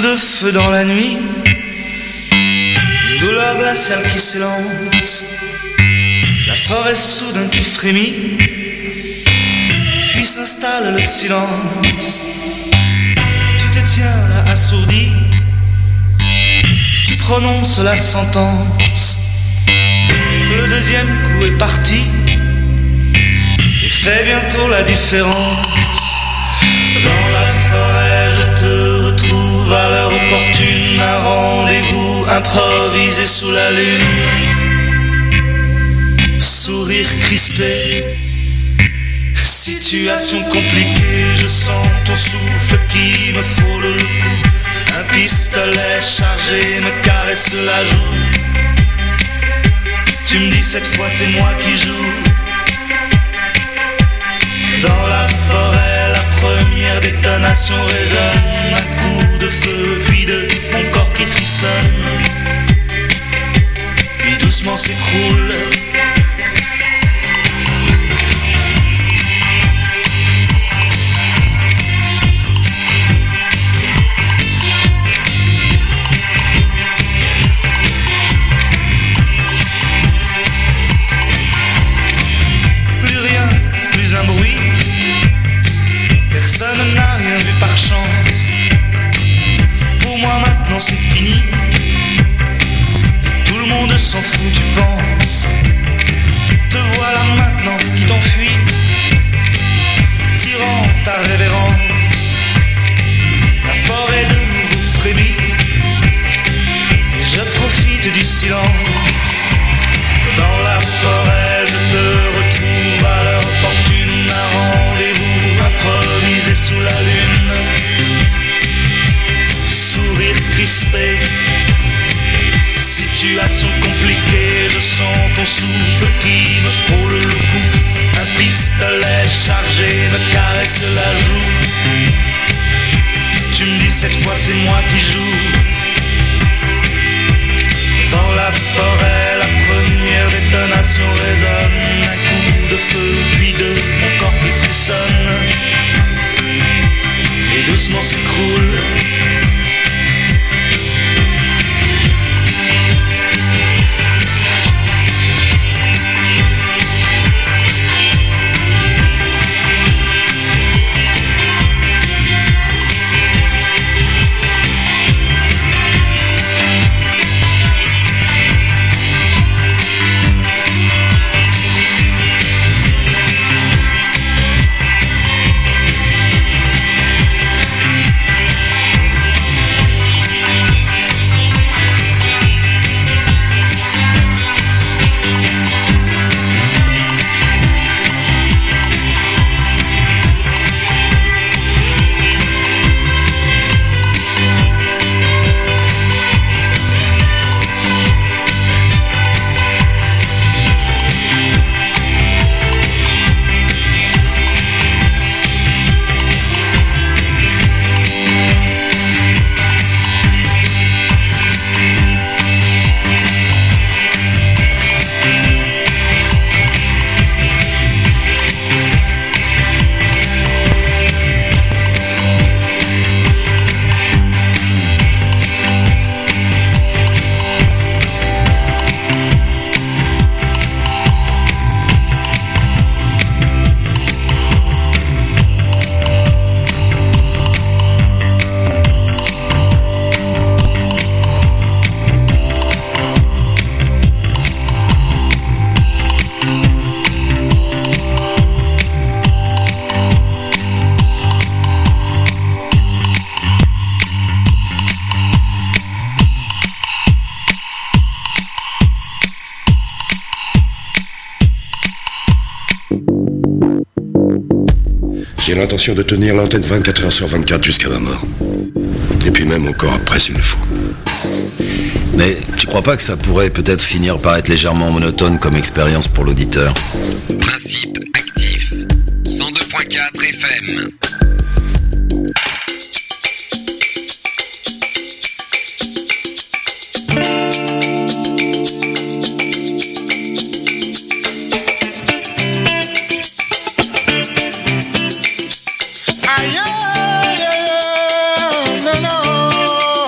de feu dans la nuit, une douleur glaciale qui s'élance, la forêt soudain qui frémit, puis s'installe le silence. Tu te tiens là assourdi, tu prononces la sentence. Le deuxième coup est parti et fait bientôt la différence. Dans la forêt je te retrouve à l'heure opportune, un rendez-vous improvisé sous la lune. Sourire crispé, situation compliquée, je sens ton souffle qui me frôle le cou. Un pistolet chargé me caresse la joue. Tu me dis cette fois c'est moi qui joue. Dans la forêt la première détonation résonne, un coup de feu puis de mon corps qui frissonne, puis doucement s'écroule. Personne n'a rien vu par chance. Pour moi maintenant c'est fini, et tout le monde s'en fout tu penses. Te voilà maintenant qui t'enfuis, tirant ta révérence. La forêt de nouveau frémit, et je profite du silence. Dans la forêt je te retrouve à l'heure opportune, un rendez-vous improvisé sous la lune. Sourire crispé, situation compliquée, je sens ton souffle qui me frôle le cou. Un pistolet chargé me caresse la joue. Tu me dis cette fois c'est moi qui joue. Dans la forêt la première détonation résonne, un coup de feu puis de mon corps qui frissonne, et doucement s'écroule. J'ai l'intention de tenir l'antenne 24 heures sur 24 jusqu'à ma mort. Et puis même encore après s'il le faut. Mais tu crois pas que ça pourrait peut-être finir par être légèrement monotone comme expérience pour l'auditeur? Principe actif. 102.4 FM. No, no.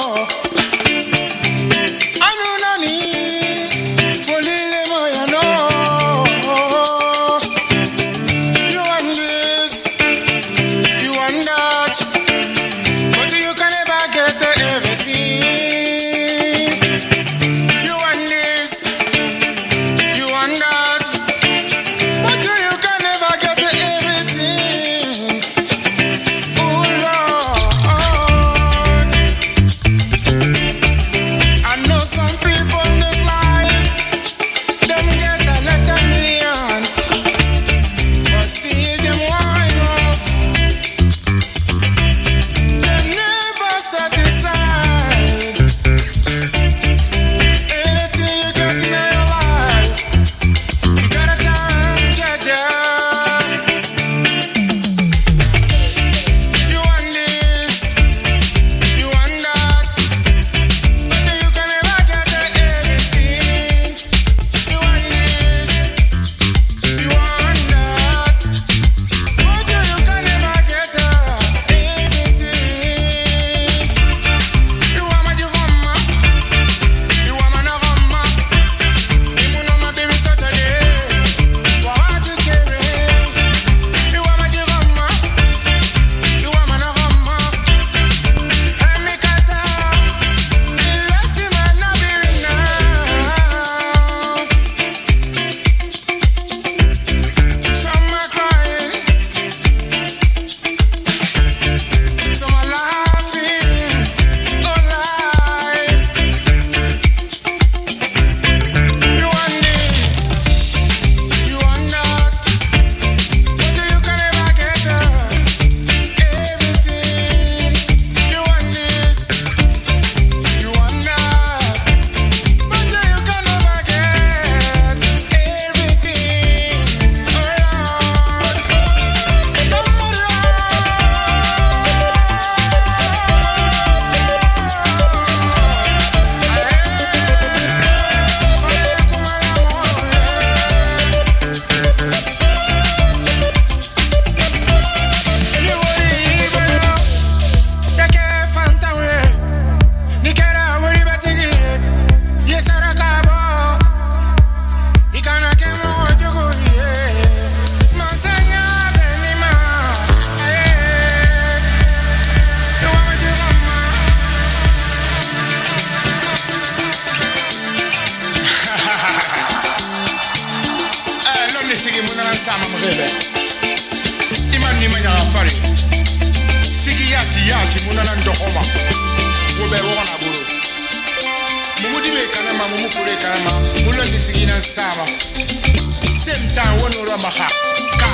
febe imani manya afari sigi yati munana ndohoma wobe wona buru mumudi me kana ma mumu fure kana ma mulo ndi sigi na sama same time wono ro maha ka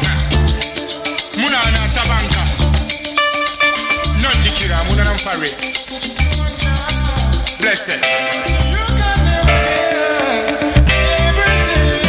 muna na tabanka non dikira munana mfare blessed you can never get everything.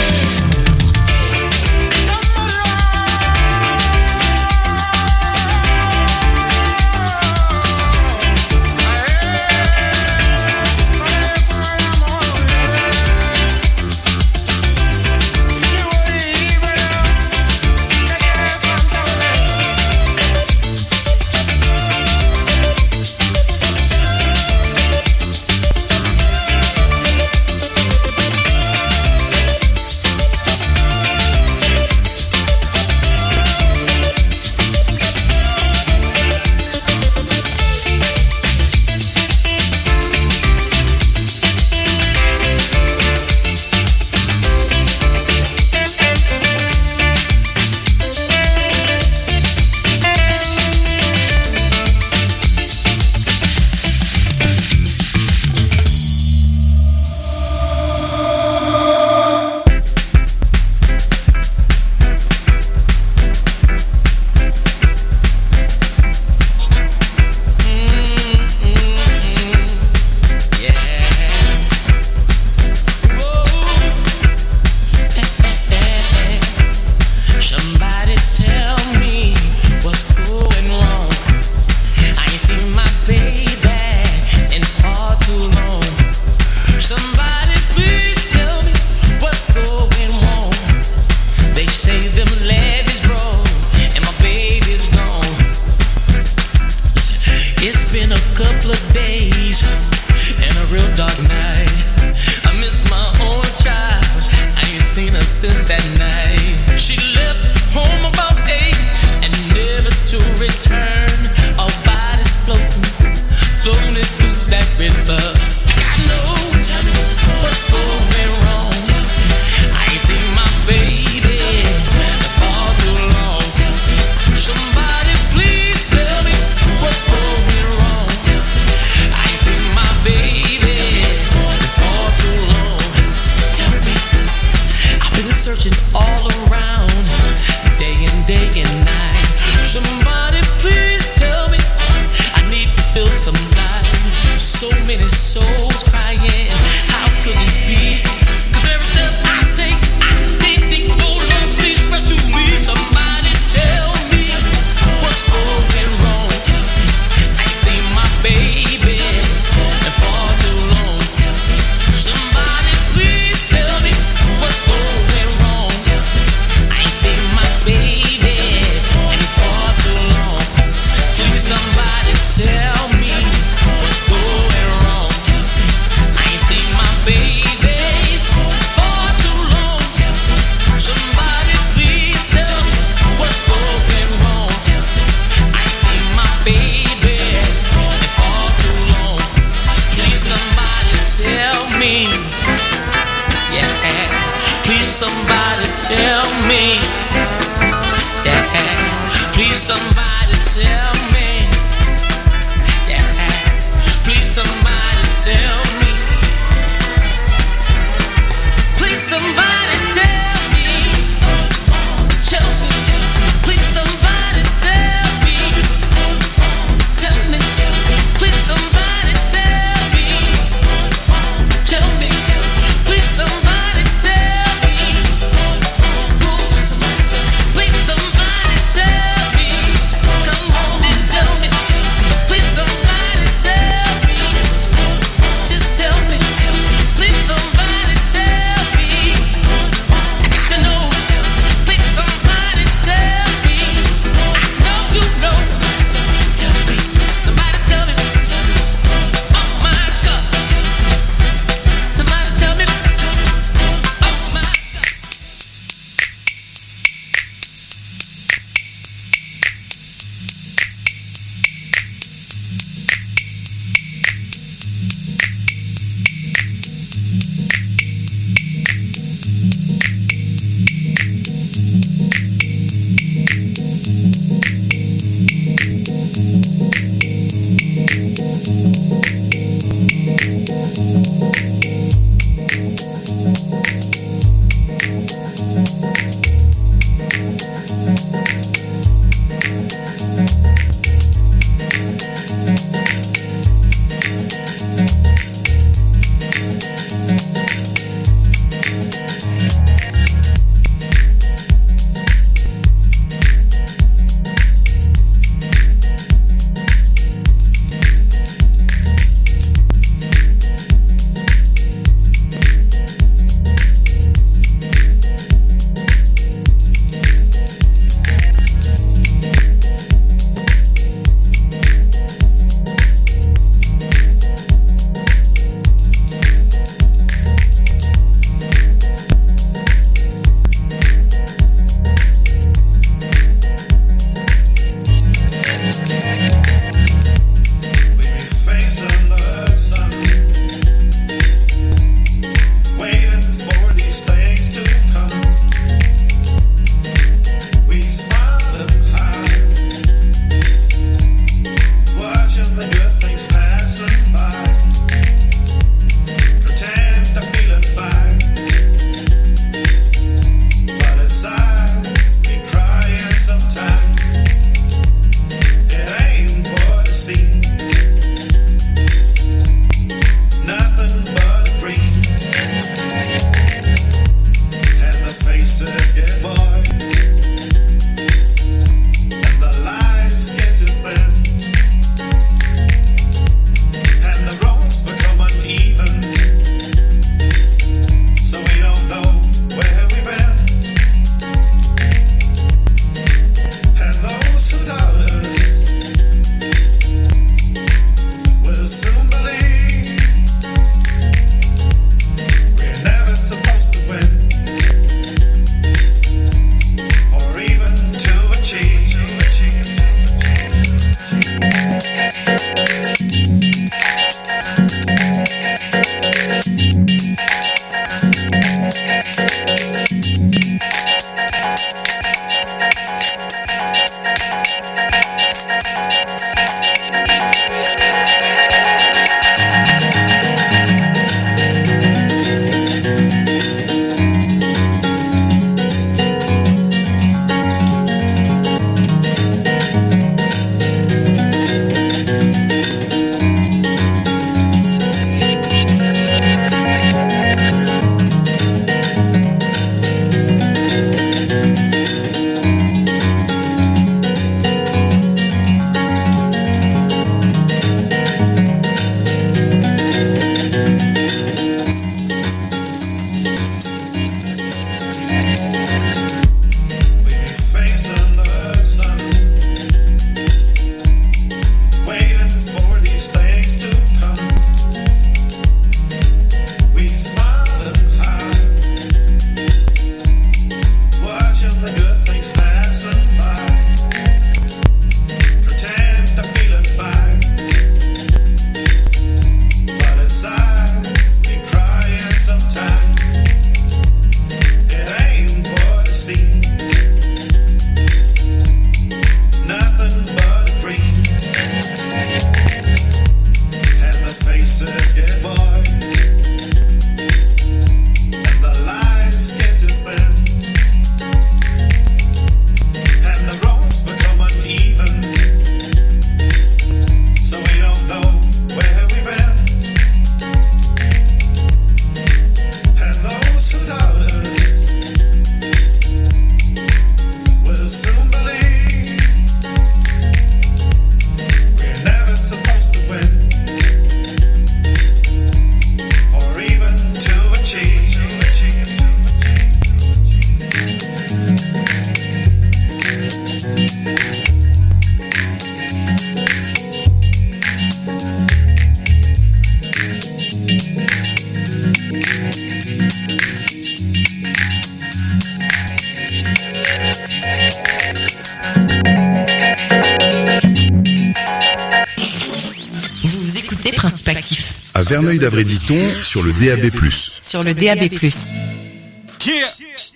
Verneuil d'Avray-Diton sur le DAB+. Sur le DAB+. Yeah.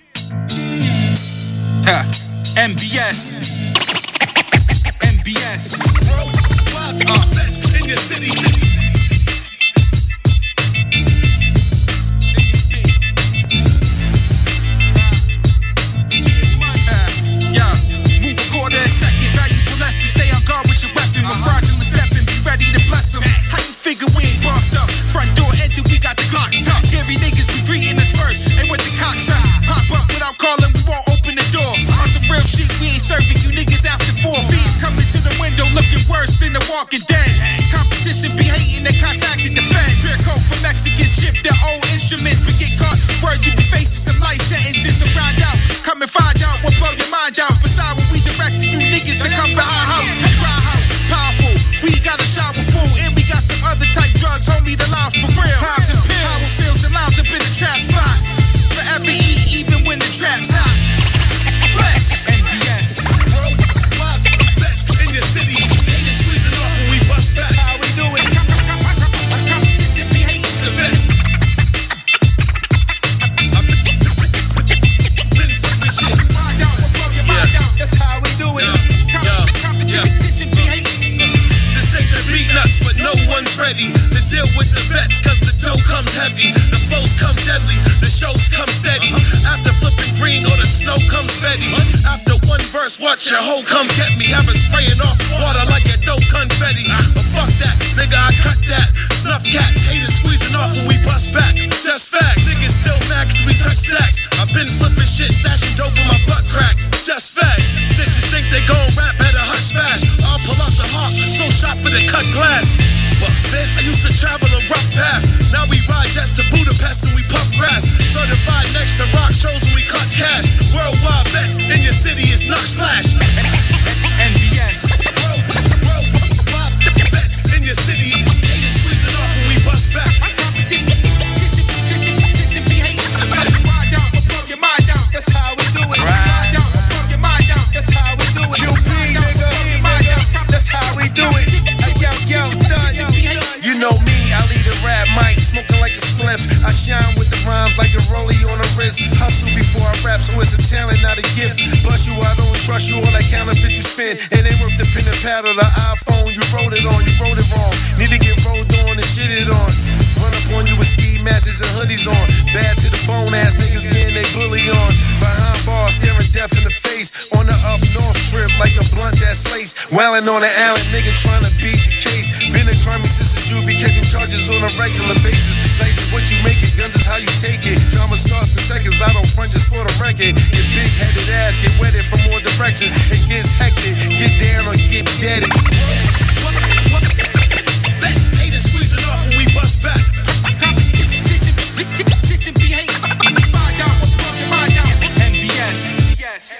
MBS. MBS. In your city. Move a quarter a second. Valuable lesson. Stay on guard with your weapon. When fraudulent stepping, be ready to bless them. How you figure we ain't bossed up? Front door empty, we got the clock stuck. Scary niggas be greeting us first. Ain't with the cocks up. Pop up without calling, we won't open the door. On some real shit, we ain't serving you niggas after 4. Fiends coming to the window looking worse than the Walking Dead. Competition be hating, they contacted the Fed. Beer coat for Mexicans, ship their old instruments. But get caught, word you be facing some life sentences around out. Come and find out what blow your mind out. Beside when we directed you niggas to come to our house. Powerful, we got a shower full. And we got some other type drugs, homie, the lounge for real. Pounds and pills, power feels and lounge up in the trap spot. Forever eat, even when the trap's hot. Flex, NBS. Worldwide, best in your city. They squeezing off when we bust back. How we do it? Competition be hating the best. That's how we do it. Competition be hating. This ain't the beat nuts, but no one's ready to deal with the vets, cause the dough comes heavy, the flows come deadly, the shows come steady. After flipping green or the snow comes steady. After one verse, watch your hoe come get me. Have it spraying off water like a dope confetti. But fuck that, nigga, I cut that. Snuff cats, haters squeezing off when we bust back. Just facts, niggas still max, we touch stacks. I've been flipping shit, stashing dope in my butt crack. Just facts, bitches think they gon' rap, better hush fast. I'll pull out the heart, so sharp for the cut glass. But fifth, I used to travel a rough path. Now we ride jets to Budapest and we puff grass. Certified next to rock shows and we clutch cash. Worldwide best in your city is Knox Flash. NBS. Worldwide best in your city. Haters squeezing off when we bust back. Competition be hating. Ride down, we'll blow your mind out. That's how we do it. Ride down, we'll blow your mind out. That's how we do it. QP, nigga. That's how we do it. Yo, done. You know me, I lead a rap mic, smoking like a spliff. I shine with the rhymes like a rollie on a wrist. Hustle before I rap, so it's a talent, not a gift. Bust you, I don't trust you, all that counterfeit you spin. It ain't worth the pen and pad or the iPhone. You wrote it on, you wrote it wrong. Need to get rolled on and shitted on. Run up on you with ski masks and hoodies on. Bad to the bone ass niggas getting they bully on. Behind bars, staring death in the face. On the up north trip like a blunt that's laced. Wildin' on the island, nigga trying to beat the case. Been a crime since a juvie, catching charges on a regular basis. Life is what you make it, guns is how you take it. Drama starts in seconds, I don't front just for the record. Your big-headed ass get wetted from more directions. It gets hectic, get down or get deaded. Haters squeezing off when we bust back. Competition be hating. Find out what's wrong your mind out. NBS.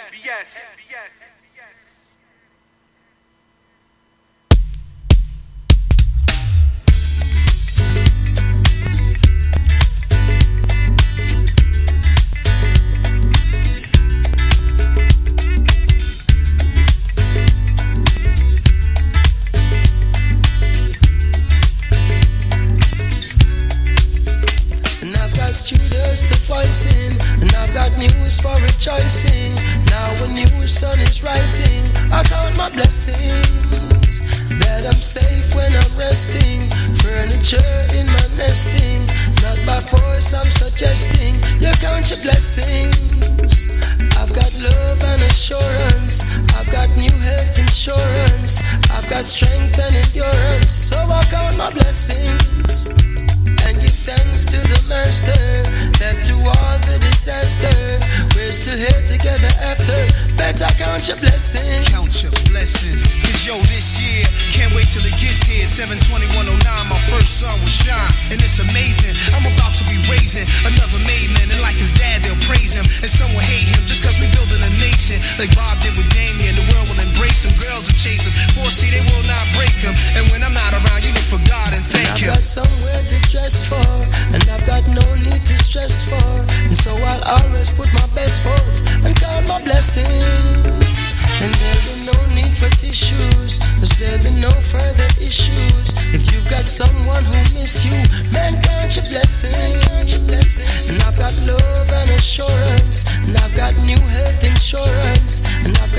And I've got news for rejoicing. Now a new sun is rising. I count my blessings that I'm safe when I'm resting. Furniture in my nesting. Not by force I'm suggesting. You count your blessings. I've got love and assurance. I've got new health insurance. I've got strength and endurance. So I count my blessings and give thanks to the Master that through all the disaster we're still here together after. Better count your blessings. Count your blessings. Cause yo, this year, can't wait till it gets here. 7/21/09, my first son will shine. And it's amazing, I'm about to be raising another made man. And like his dad, they'll praise him. And some will hate him just cause we building a nation. Like Bob did with Damien, the world will embrace him. Girls will chase him, foresee they will not break him. And when I'm not around, you look for God and thank him. I've got somewhere to dress for, and I've got no need to stress for. And so I'll always put my best forth and count my blessings. And there'll be no need for tissues, cause there'll be no further issues. If you've got someone who miss you,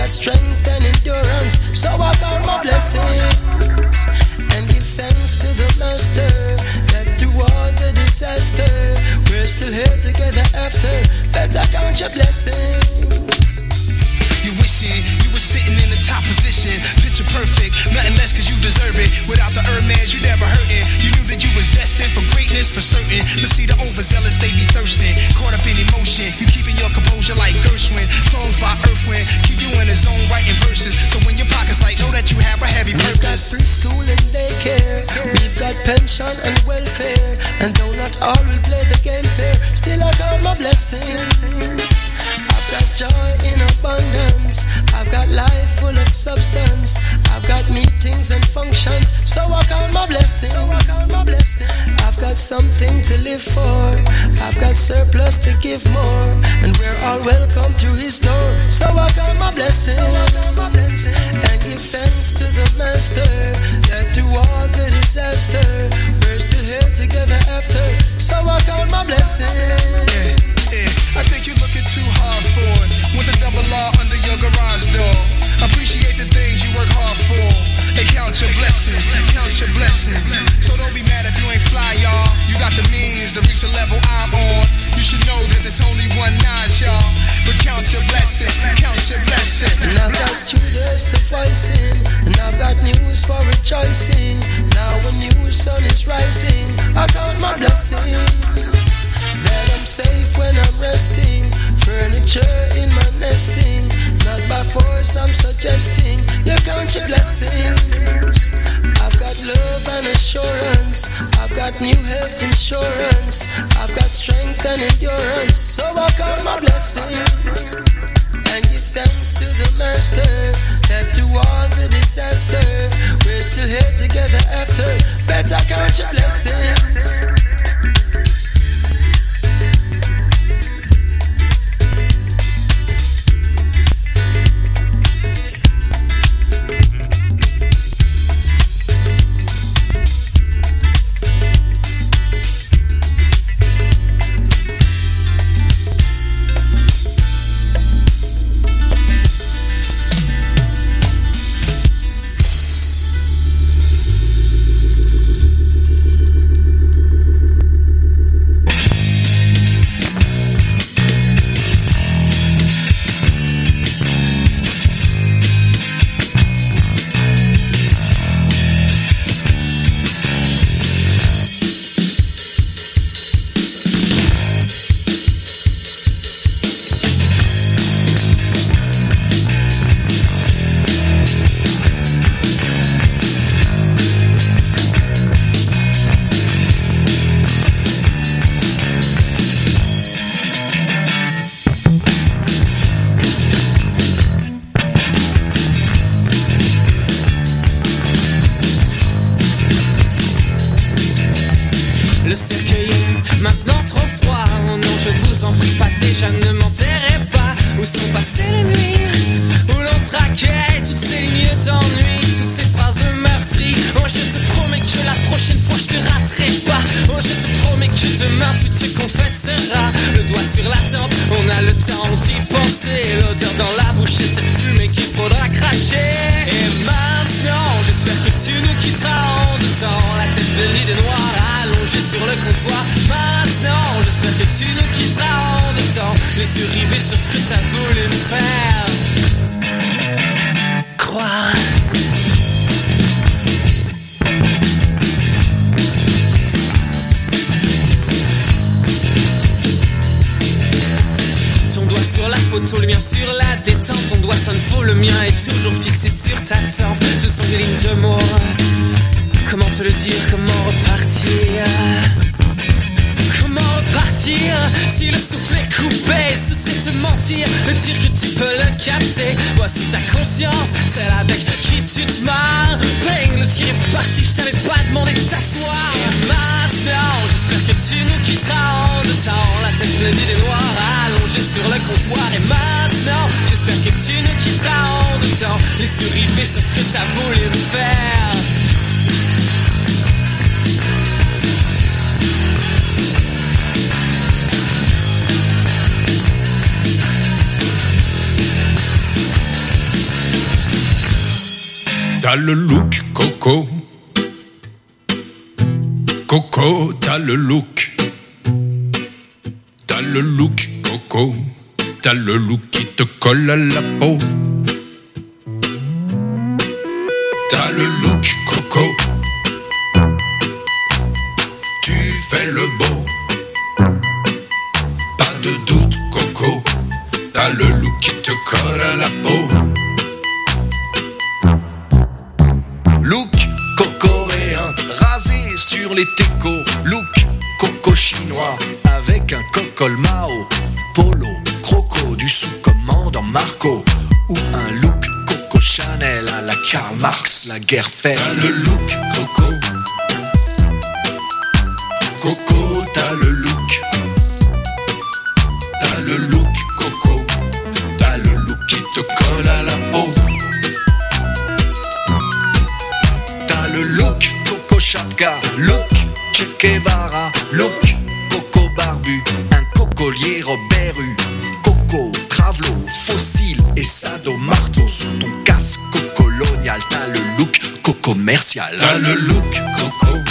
got strength and endurance, so I count my blessings and give thanks to the Master that through all the disaster, we're still here together after. Better count your blessings. You wishing you were sitting in the top position, picture perfect, nothing less cause you deserve it. Without the Hermes, you never hurting. You knew that you was destined for greatness for certain. But see the overzealous, they be thirsting, caught up in emotion. You keeping your composure like Gershwin. Songs by Earthwind, keep you in the zone writing verses. So when your pockets light, know that you have a heavy purpose. We've got preschool and daycare, we've got pension and welfare, and though not all will play the game fair, still I count my blessings. I've got joy in abundance, I've got life full of substance, I've got meetings and functions, so I count my blessings. I've got something to live for, I've got surplus to give more, and we're all welcome through his door, so I count my blessings and give thanks to the Master that through all the disaster, we're still here together after, so I count my blessings. I think you're looking too hard for it. With the double R under your garage door. Appreciate the things you work hard for. And count your blessings, count your blessings. So don't be mad if you ain't fly, y'all. You got the means to reach the level I'm on. You should know that there's only one notch, y'all. But count your blessing, count your blessing. And I've got students to voicing, and I've got news for rejoicing. Now a new sun is rising, I count my blessings. That I'm safe when I'm resting, furniture in my nesting. Not by force I'm suggesting, you count your blessings. I've got love and assurance, I've got new health insurance, I've got strength and endurance, so I count my blessings and give thanks to the Master that through all the disaster, we're still here together after. Better count your blessings. Ce sont des lignes de mots. Comment te le dire, comment repartir? Comment repartir? Si le souffle est coupé, ce serait te mentir de dire que tu peux le capter. Voici ta conscience, celle avec qui tu te marres. Bang, le tir est parti, je t'avais pas demandé de t'asseoir. Et maintenant, j'espère que tu nous quitteras en deux temps. La tête pleine d'idées noires allongée sur le comptoir. Et maintenant, j'espère que tu nous quitteras en deux temps. Les yeux rivés sur ce que t'as voulu me faire. t'as le look, Coco. Coco, t'as le look. T'as le look, Coco. T'as le look qui te colle à la peau. T'as le look, Coco. Tu fais le beau. Pas de doute, Coco. T'as le look qui te colle à la peau. Look cocoréen, rasé sur les técos. Look coco chinois, avec un cocol Mao. Polo, croco du sous-commandant Marco. Ou un look Coco Chanel à la Karl Marx, la guerre faite. T'as le look Coco. Coco, t'as le look. T'as le look Coco. T'as le look qui te colle à la peau. T'as le look Coco Chapka, look Che Guevara, look Coco Barbu, un cocolier Robert Hue. Coco, Travelo, fossile et sadomarteau sous ton casque colonial. T'as le look Coco commercial. T'as le look Coco.